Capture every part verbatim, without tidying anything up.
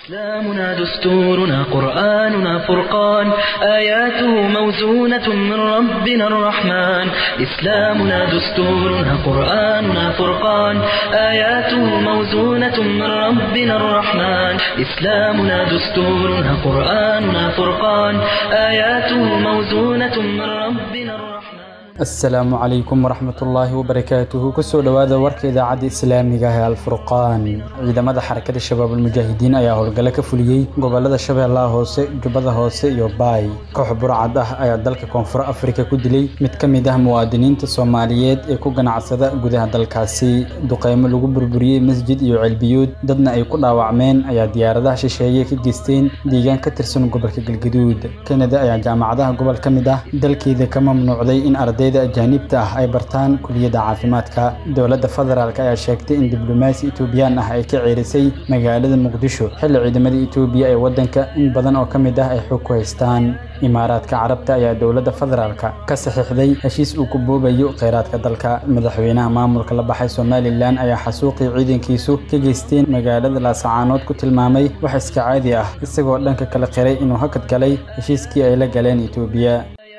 إسلامنا دستورنا قرآننا فرقان آياته موزونة من ربنا الرحمن إسلامنا دستورنا قرآننا فرقان آياته موزونة من ربنا الرحمن إسلامنا دستورنا قرآننا فرقان آياته موزونة من ربنا الرحمن السلام عليكم ورحمة الله وبركاته كسو دوادا ورك إذاعة إسلامية هي الفرقان ciidamada xarakada shabaab mujaahidiin ayaa howlgalo ka fuliyay gobolada Shabeellaha Hoose Jubbada Hoose iyo Baay koox burcad ah ayaa dalka Koonfur Afrika ku dilay mid ka mid ah muwaadiniinta Soomaaliyeed ee ku ganacsada gudaha dalkaasi duqeymo lagu burburiyay masjid iyo cilbiyood dadna ay ku dhaawacmeen ayaa diyaaradaha shisheeye ka geysteen deegaan ka tirsan gobolka Galgaduud Kanada ayaa jaamacadaha gobol ka mid ah dalkeeda ka mamnuucday in ardayda ajaanibta ah ay bartaan kulliyadda caafimaadka dawladda federaalka ayaa sheegtay in diblomaasi Itoobiyaan ah ay ka ciirisay magaalada Muqdisho xilli ciidamada Itoobiya ee wadanka in badan oo kamid ah ay xog ku haystaan Imaaraadka Carabta ayaa dawladda federaalka ka saxiixday heshiis uu ku boobayo kheyraadka dalka madaxweynaha maamulka la baxay Somaliland ayaa xasuuqii ciidankiisu ka geysteen magaalada Laascaanood ku tilmaamay wax iska caadi ah isagoo dhanka kala qiray inuu hakad galay heshiiskii ay la galeen Itoobiya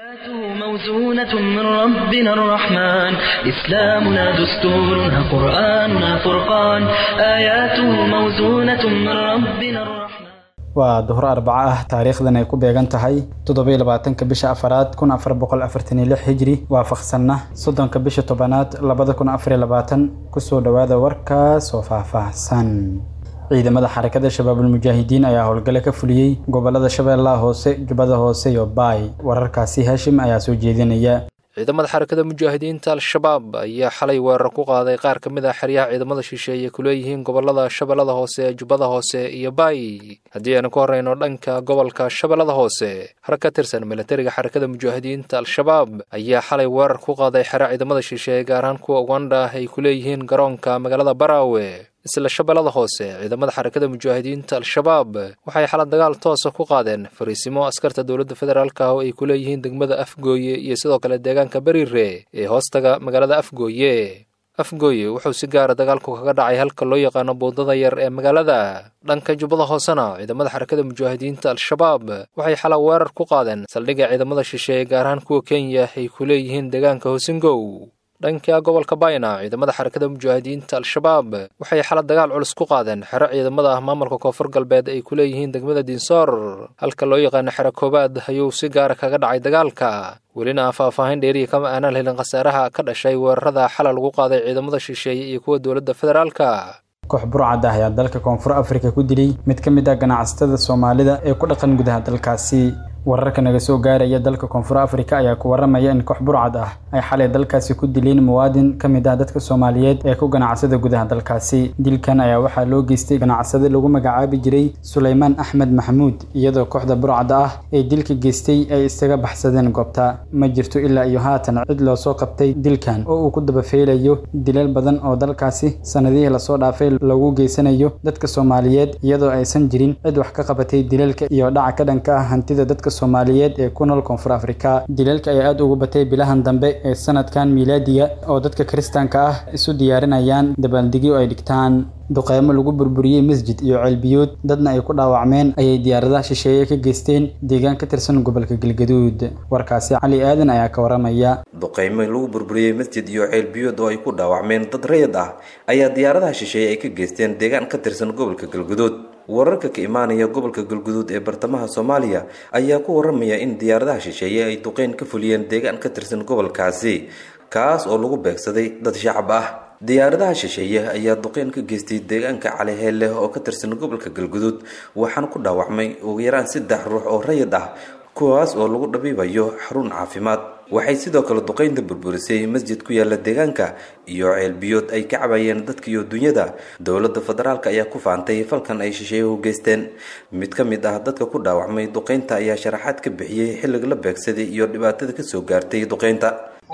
موزونة من ربنا الرحمن إسلامنا دستورنا قرآننا فرقان آياته موزونة من ربنا الرحمن waa duhur arbaca ah taariikhdan ay ku beegan tahay toddoba iyo labaatanka bisha afraad kun afar boqol afartan iyo lix hijri waafaqsanna soddonka bisha tobanaad labada kun afar iyo labaatan ku soo dhawaada warkaas oo faahfaahsan ciidamada xarakada shabaab mujaahidiin ayaa howlgalo ka fuliyay gobolada Shabeellaha Hoose Jubbada Hoose iyo Baay wararkaasi Hashim ayaa soo jeedinaya ciidamada xarakada mujaahidiinta al-shabaab ayaa xalay weerar ku qaaday qaar ka mid ah xeryaha ciidamada shisheeye ku leeyihiin gobolada Shabeellada Hoose Jubbada Hoose iyo Baay haddii aan ku horeyno dhanka gobolka Shabeellada Hoose har ka tirsan militariga xarakada mujaahidiinta al-shabaab ayaa xalay weerar ku qaaday xeryaha ciidamada shisheeye gaar ahaan kuwa Uganda ay ku leeyihiin garoonka magaalada Baraawe isla Shabeellada Hoose ciidamada xarakada mujaahidiinta al-shabaab waxay xalad dagaal toos ah ku qaadeen fariisimo askarta dawladda federaalka oo ay ku leeyihiin degmada Afgooye iyo sidoo kale deegaanka Bariire ee hoostaga magaalada Afgooye Afgooye wuxuu si gaar ah dagaalku kaga dhacay halka loo yaqaan boodada yar ee magaalada dhanka Jubbada Hoosena ciidamada xarakada mujaahidiinta al-shabaab waxay xalad weerar ku qaadeen saldhigga ciidamada shisheeye gaar ahaan kuwa Kenya ay ku leeyihiin deegaanka Hoosingow dhanka gobolka Bayna ciidamada xarakada mujaahidiinta al-shabaab waxay xalad dagaal culus ku qaadeen xero ciidamada ah maamulka Koonfur Galbeed ay ku leeyihiin degmada Dinsor halka loo yaqaan xero koobaad ayuu si gaar ah kaga dhacay dagaalka welina faahfaahin dheeri kama aanan helin khasaaraha ka dhashay weerarada xalal lagu qaaday ciidamada shisheeye iyo kuwa dawladda federaalka koox burcad ah ayaa dalka Koonfur Afrika ku dilay mid ka mid ah ganacsatada Soomaalida ee ku dhaqan gudaha dalkaasi wararka naga soo gaaraya dalka Koonfur Afrika ayaa ku waramaya in koox burcad ah ay xalay dalkaasi ku dileen muwaadin kamid ah dadka Soomaaliyeed ee ku ganacsada gudaha dalkaasi dilkan ayaa waxa loo geystay ganacsade lagu magacaabi jiray Suleymaan Axmed Maxamuud iyadoo kooxda burcad ah ee dilka geystay ay isaga baxsadeen goobta ma jirto ilaa iyo haatan cid loo soo qabtay dilkan oo uu ku daba feelayo dilal badan oo dalkaasi sanadihii la soo dhaafay lagu geysanayo dadka Soomaaliyeed iyadoo aysan jirin cid wax ka qabatay dilalka iyo dhaca ka dhanka ah hantida dadka Soomaaliyeed ee ku nool Koonfur Afrika dilalka ayaa aad ugu batay bilahan dambe ee sanadkan miilaadiga oo dadka Kristaanka ah isu diyaarinayaan dabaaldegyo ay dhigtaan duqeymo lagu burburiyay masjid iyo cilbiyood dadna ay ku dhaawacmeen ayay diyaaradaha shisheeye ka geysteen deegaan ka tirsan gobolka Galgaduud warkaasi Cali Aadan ayaa ka waramaya duqeymo lagu burburiyay masjid iyo cilbiyood oo ay ku dhaawacmeen dad rayid ah ayaa diyaaradaha shisheeye ay ka geysteen deegaan ka tirsan gobolka Galgaduud wararka ka imaanaya gobolka Galgaduud ee bartamaha Soomaaliya ayaa ku waramaya in diyaaradaha shisheeye ay duqeyn ka fuliyeen deegaan ka tirsan gobolkaasi kaas oo lagu beegsaday dad shacab ah diyaaradaha shisheeye ayaa duqeyn ka geystay deegaanka Cali Heelle oo ka tirsan gobolka Galgaduud waxaan ku dhaawacmay ugu yaraan saddex ruux oo rayid ah kuwaas oo lagu dhabiibayo xarun caafimaad waxay sidoo kale duqeynta burburisay masjid ku yaala deegaanka iyo ceelbiyood ay ka cabayeen dadka iyo dunyada dawladda federaalka ayaa ku faantay falkan ay shisheeye u geysteen mid ka mid ah dadka ku dhaawacmay duqeynta ayaa sharaxaad ka bixiyay xilliga la beegsaday iyo dhibaatada ka soo gaartay duqeynta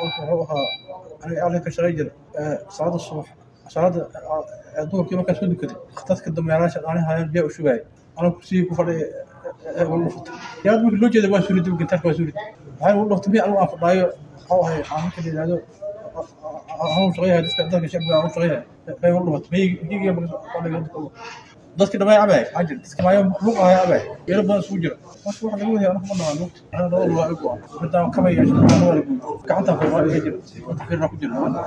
أنا ka shaqay jiray saacada subax saacada duhurkii markaan soo dukaday dadka dambeeyanaasha aan hayaan biyo u shubay ana kursiga ku fadhiyo wal furtay yaad markii loo jeeday waa suurid dib gintaarka waa suurid waxay u dhaqtay biyo aan fadhiyo oo ay aan ka dilaado aan shaqeeyaa dadka dadka shaqada aan shaqeeyaa bay wal dhawat bay iiga markaa fadhiyo dadka dhamay cabay ajir dadka maayo luq ah cabay yar badan soo jira marka waxa lagu leeyahay anku ma luq ana dawal waa igu midaan kama yeesho gacanta ku waa ajir dadka fiirna ku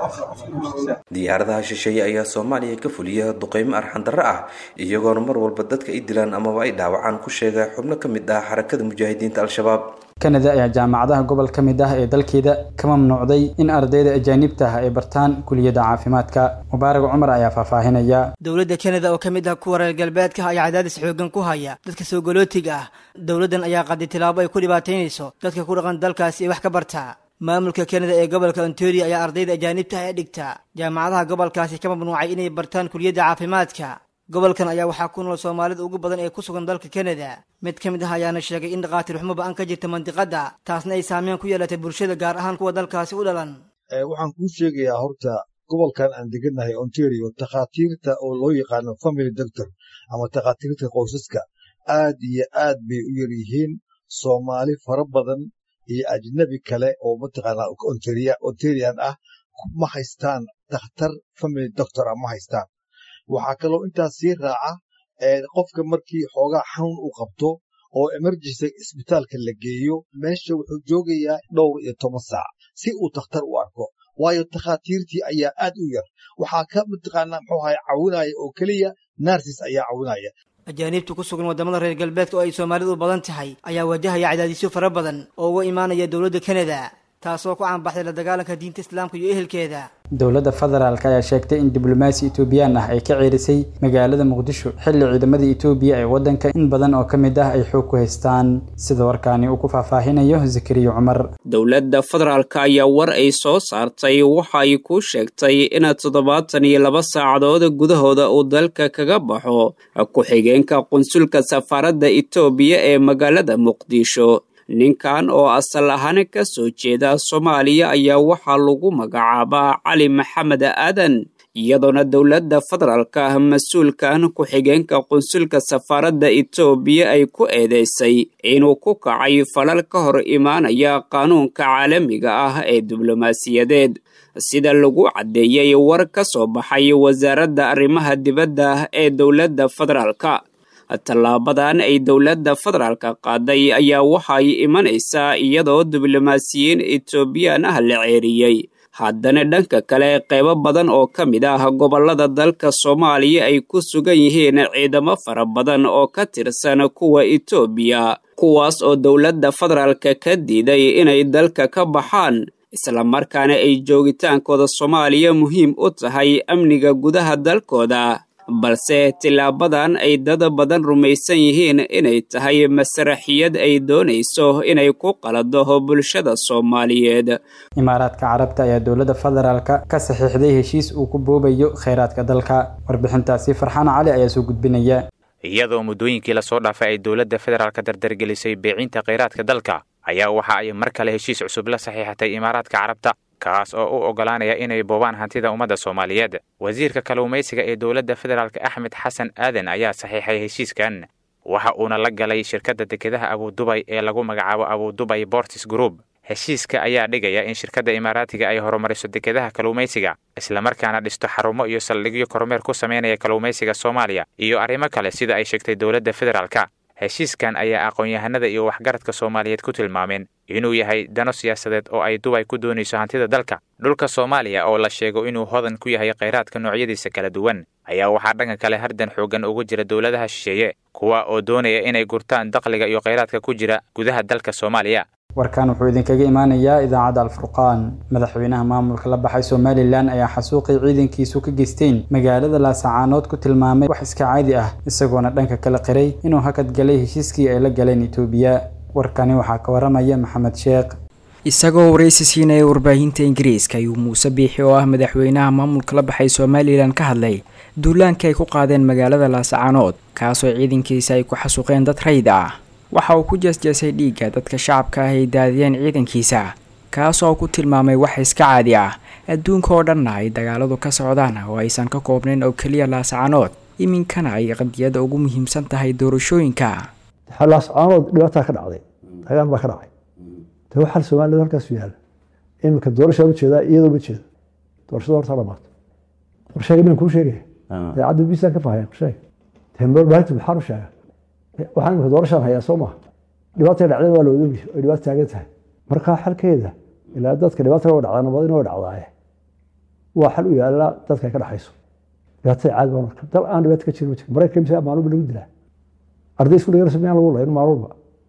jira diyaaradaha shisheeye ayaa Soomaaliya ka fuliya duqeymo arxan darro ah iyagoo mar walba dadka ay dilaan ama ay dhaawacaan ku sheegay xubno ka mid ah xarakada mujaahidiinta al-shabaab. Kanada ayaa jaamacadaha gobol ka mid ah ee dalkeeda ka mamnuucday in ardayda ajaanibta ah ay bartaan kuliyada caafimaadka. Mubaarak Umar ayaa faahfaahinaya. Dowladda Kanada oo ka mid ah kuwa reer galbeedka ayaa cadaadis xoogan ku haya dadka soo galootiga ah. Dowladdan ayaa qaaday tilaabo ay ku dhibaateynayso dadka ku dhaqan dalkaasi wax ka barta. Maamulka Kanada ee gobolka Ontario ayaa ardayda ajaanibta ah ee dhigta jaamacadaha gobolkaasi ka mamnuucay inay bartaan kuliyada caafimaadka. gobolkan ayaa waxaa ku nool Soomaalida ugu badan ee ku sugan dalka Kanada. Mid ka mid ah ayaana sheegay in dhaqaatiir xumo baan ka jirta mantiqada taasna ay saameyn ku yeelatay bulshada gaar ahaan kuwa dalkaasi u dhalan. ee waxaan ku sheegayaa horta gobolkan aan deganahay Ontario dhaqaatiirta oo loo yaqaan family doctor ama dhaqaatiirta qoysaska aad iyo aad bay u yar yihiin. Soomaali fara badan iyo ajnabi kale oo mataqaana Ontario Ontarian ah ma haystaan dhakhtar family doctor ma haystaan. waxaa kaloo intaas sii raaca ee qofka markii xoogaa xanuun uu qabto oo emergency isbitaalka la geeyo meesha wuxuu joogayaa dhowr iyo toban saac si uu dhakhtar u arko waayo dhakhaatiirtii ayaa aad u yar. waxaa ka mataqaanaa muxuu ahay caawinaya oo keliya nurses ayaa caawinaya. ajaanibta ku sugan wadamada reer galbeedka oo ay Soomaalidu u badan tahay ayaa wajahaya cadaadisyo fara badan oo uga imaanaya dowladda Kanada taasoo ku aanbaxday la dagaalanka diinta Islaamka iyo ehelkeeda. dowladda federaalka ayaa sheegtay in diblomaasi Itoobiyaan ah ay ka ceerisay magaalada Muqdisho xilli ciidamada Itoobiya ee wadanka in badan oo kamid ah ay xoog ku haystaan sida warkaani uu ku faahfaahinayo Zakariya Umar. dowladda federaalka ayaa war ay soo saartay waxa ay ku sheegtay in toddobaatan iyo laba saacadood gudahooda uu dalka kaga baxo ku xigeenka qunsulka safaaradda Itoobiya ee magaalada Muqdisho. ninkan oo asal ahaan ka soo jeeda Soomaaliya ayaa waxaa lagu magacaabaa Cali Maxamed Aadan iyadoona dowladda federaalka mas'uulkan ku xigeenka qunsulka safaaradda Itoobiya ay ku eedeysay inuu ku kacay falal ka hor imaanaya qaanuunka caalamiga ah ee diblomaasiyadeed sida lagu cadeeyay war ka soo baxay wasaaradda arrimaha dibadda ee dowladda federaalka. tallaabadan ay dowladda federaalka qaaday ayaa waxay imanaysaa iyadoo diblomaasiyiin Itoobiyaan ah la ceeriyay. haddana dhanka kale qaybo badan oo ka mid ah gobolada dalka Soomaaliya ay ku sugan yihiin ciidamo fara badan oo ka tirsan kuwa Itoobiya kuwaas oo dowladda federaalka ka diiday inay dalka ka baxaan isla markaana ay joogitaankooda Soomaaliya muhiim u tahay amniga gudaha dalkooda. balse tilaabadan ay dad badan rumaysan yihiin inay tahay masraxiyad ay doonayso inay ku qalado bulshada Soomaaliyeed. Imaaraadka Carabta ayaa dowladda federaalka ka saxiixday heshiis uu ku boobayo kheyraadka dalka. Warbixintaasi Farxaan Cali ayaa soo gudbinaya. iyadoo muddooyinkii la soo dhaafay ay dowladda federaalka dardargelisay beecinta kheyraadka dalka ayaa waxa ay mar kale heshiis cusub la saxiixatay Imaaraadka Carabta kaas oo u ogolaanaya inay boobaan hantida ummadda Soomaaliyeed. wasiirka kalluumaysiga ee dowladda federaalka Axmed Xasan Aadan ayaa saxiixay heshiiskan waxa uuna la galay shirkadda dekedaha Abu Dubai ee lagu magacaabo Abu Dubai Ports Group. heshiiska ayaa dhigaya in shirkadda Imaaraatiga ay horumariso dekedaha kalluumaysiga isla markaana dhisto xarumo iyo saldhigyo kormeer ku sameynaya kalluumaysiga Soomaaliya iyo arrimo kale sida ay sheegtay dowladda federaalka. heshiiskan ayaa aqoon-yahanada iyo waxgaradka Soomaaliyeed ku tilmaameen inuu yahay dano siyaasadeed oo ay Dubai ku doonayso hantida dalka. dhulka Soomaaliya oo la sheego inuu hodan ku yahay kheyraadka noocyadiisa kala duwan ayaa waxaa dhanka kale hardan xoogan ugu jira dowladaha shisheeye kuwa oo doonaya inay gurtaan dakhliga iyo kheyraadka ku jira gudaha dalka Soomaaliya. warkaan wuxuu idinkaga imaanayaa idaacadda Al-Furqaan. madaxweynaha maamulka la baxay Somaliland ayaa xasuuqay ciidankiisu ka geysteen magaalada Laascaanood ku tilmaamay wax iska caadi ah isagoona dhanka kala qiray inuu hakad galay heshiiskii ay la galeen Itoobiya. warkani waxaa ka waramaya Maxamed Sheekh. isagoo wareysi siinaya warbaahinta Ingiriiska ayuu Muuse Biixi oo ah madaxweynaha maamulka la baxay Somaliland ka hadlay duulaanka ay ku qaadeen magaalada Laascaanood kaasoo ciidankiisa ay ku xasuuqeen dad rayd ah. waxa uu ku jeesjeesay dhiigga dadka shacabka ah ay daadiyeen ciidankiisa kaasoo ku tilmaamay wax iska caadi ah adduunka oo dhan ay dagaaladu ka socdaan oo aysan ka koobnayn oo kaliya Laascaanood iminkana ay qadiyada ugu muhiimsan tahay doorashooyinka. Laascaanood dhibaato ka dhacday dagaal baa ka dhacay tawo xal Soomaaliya halkaas u yaal iminka doorashada u jeeda iyadoo ma jeedo doorashada horta dhamaatay qorsheega min ku sheegay daacadu biisan ka faahfaahin qorsheega tember baad maxaa u sheegay waxaan imika doorashaan hayaa soo maaha dhibaatada dhacday waa la wadaagi oo dhibaato taagan tahay markaa xalkeeda ilaa dadka dhibaatada waa dhacdaa nabad inoo dhacdaaye waa xal u yaala dadka ka dhaxayso dhibaatada caadi baa marka dal aan dhibaato ka jirin ma jiro maraykanka imisa maalmo lagu dilaa arday isku dhigana sameeyaan lagu lahayn maalmoba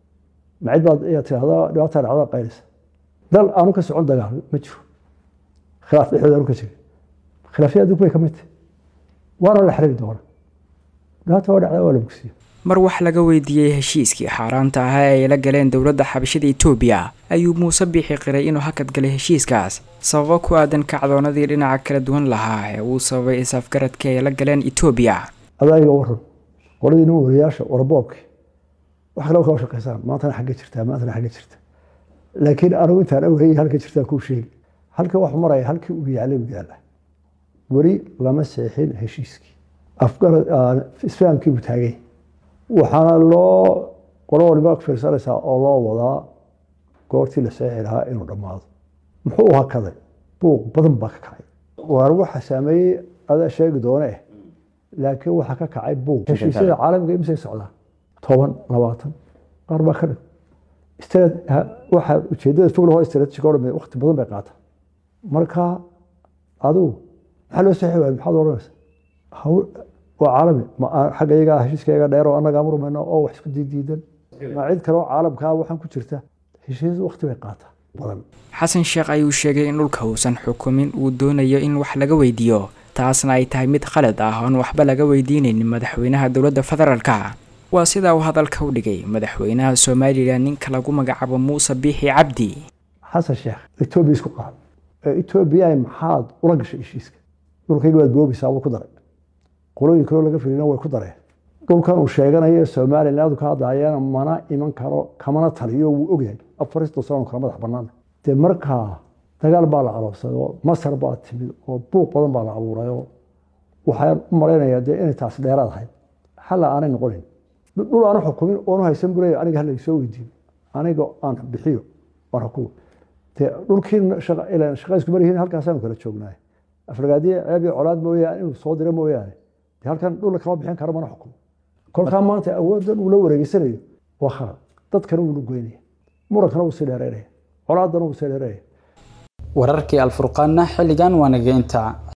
macid baad ayaa tiraahdaa dhibaatada dhacdaa qaylisa dal aanu ka socon dagaal ma jiro khilaaf dhexdooda aanu ka jirin khilaafyada adduunka bay ka mid tahay waana la xiriiri doona dhibaatada waa dhacdaa waa la bogsiyo mar wax laga weydiiyey heshiiskii xaaraanta ahaa ee ay la galeen dowladda xabashada Itoobiya ayuu Muuse Biixi qiray inuu hakad galay heshiiskaas sababo ku aadan kacdoonadii dhinaca kala duwan lahaa ee uu sababay isafgaradka ay la galeen Itoobiya adayga waran qoladii inuu wariyaasha warboobki wax kale oo ka shaqeysaan maanta xagga jirtaa maanta xagga jirta laakiin anigu intaan awgeey halka jirtaa ku sheegay halka wax maray halkii uu yaalay u yaalay wari lama seexin heshiiskii afgarad isfahamkii uu taagay waxaana loo qolo waliba ku fiirsanaysaa oo loo wadaa goortii la saxi lahaa inuu dhammaado muxuu hakaday buuq badan baa ka kacay waar waxa saameeyay adaa sheegi doonee laakiin waxa ka kacay buuq heshiisyada caalamiga imsay socdaan toban labaatan qaar baa ka dhig istaad waxa ujeedada fog loo istiraatijiga oo dhan waqti badan bay qaataa marka adigu maxaa loo saxi waayay maxaad oranaysaa وعالمي ما حاجة يجا هشيس كيجا داير وأنا جامر منه أو وحش كدي جدا ما عيد كلام عالم كا وحن كتيرته هشيس وقت بيقاطع xasan sheekh ayuu sheegay in dhulka uusan xukumin uu doonayo in wax laga weydiiyo taasna ay tahay mid khalad ah oo waxba laga weydiinaynin madaxweynaha dowladda federaalka waa sida uu hadalka u dhigay madaxweynaha Soomaaliya ninka lagu magacaabo Muuse Biixi Cabdi xasan sheekh Itoobiya isku qaad Itoobiya ay maxaad ula gashay heshiiska dhulkayga waad boobisaa oo ku daray qolooyin kale laga fiirino way ku dareen dhulkan uu sheeganayo Soomaaliland ka hadlayaan mana iman karo kamana taliyo uu ogyahay afaristo sano kala madax banaan de markaa dagaal baa la aloosado Masar baa timid oo buuq badan baa la abuurayo waxaan u mareynayaa de inay taas dheeraad ahayd xal aan noqonin dhul aan xukumin oo haysan guray aniga hal soo weydiin aniga aan bixiyo waxa ku de dhulkiin shaqa ila shaqa isku marihiin halkaas aan kala joognaa afragaadiye ceeb colaad mooyaan inuu soo diro mooyaan halkan dhul kala bixin karo mana xukum kolka maanta awoodan uu la wareegsanayo waxa dadkan uu goynay murakana uu sideereeray colaadana uu sideereeray wararkii alfurqaanna xilligan waa naga inta